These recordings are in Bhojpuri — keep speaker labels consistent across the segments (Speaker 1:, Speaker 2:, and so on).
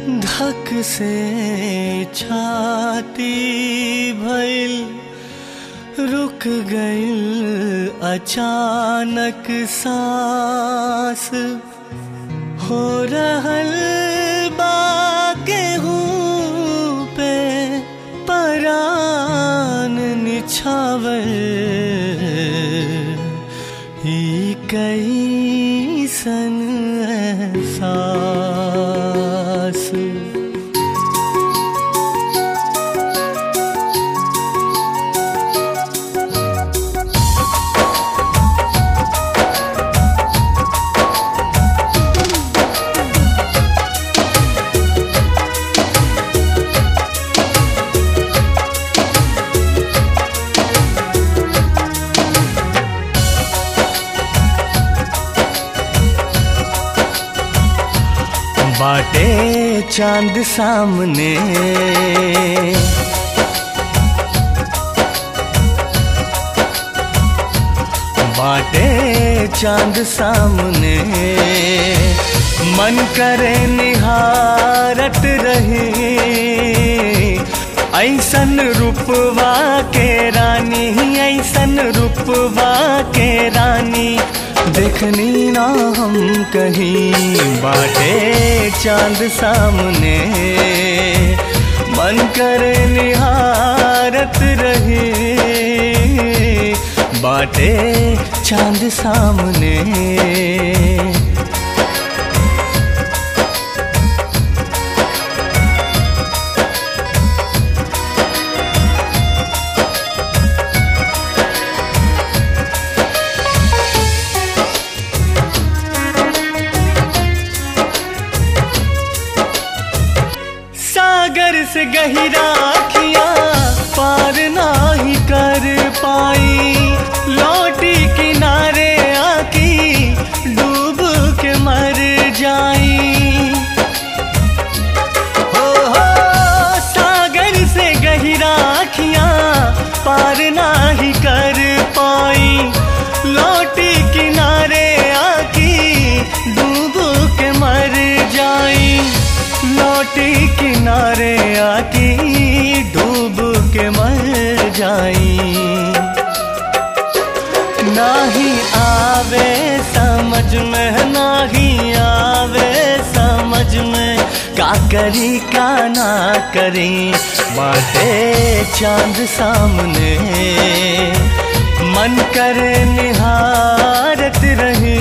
Speaker 1: धक से छाती भइल रुक गइल अचानक सांस हो रहल बा केहू पे परान निछावर ई कैसन एहसास। बाटे चांद सामने बाटे चांद सामने मन करे निहारत रहे ऐसन रूपवा के रानी ऐसन रूपवा के रानी देखनी ना हम कहीं बाटे चांद सामने मन करे निहारत रहे बाटे चांद सामने। सागर से गहिरा अखियां पार नाही कर पाई लौटी किनारे आकी डूब के मर जाई। हो सागर से गहिरा अखियां पार नाही कर पाई लौटी किनारे आकी डूब के मर जाई लौटी किनारे आकी डूब के मर जाई। नाही आवे समझ में नाही आवे समझ में का करी का ना करी बाटे चांद सामने मन करे निहारत रही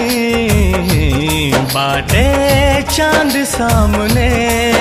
Speaker 1: बाटे चांद सामने।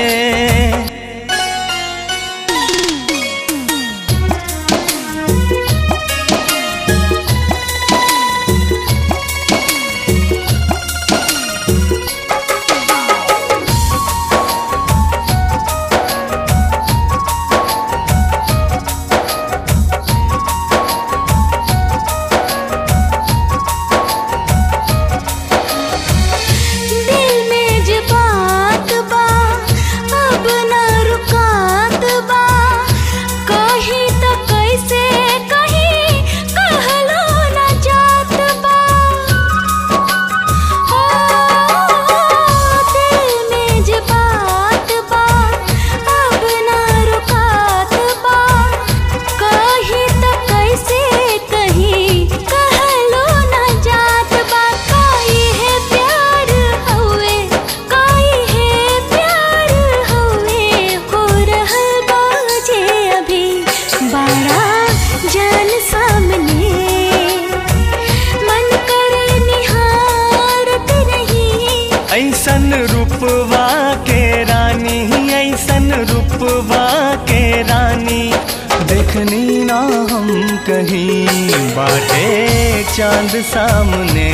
Speaker 1: ऐसन रूपवा के रानी ऐसन रूपवा के रानी देखनी ना हम कहीं बाटे चांद सामने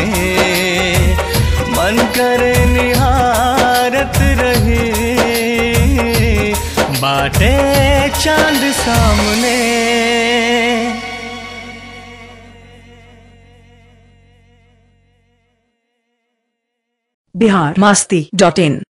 Speaker 1: मन करे निहारत रहे बाटे चांद सामने।
Speaker 2: biharmasti.in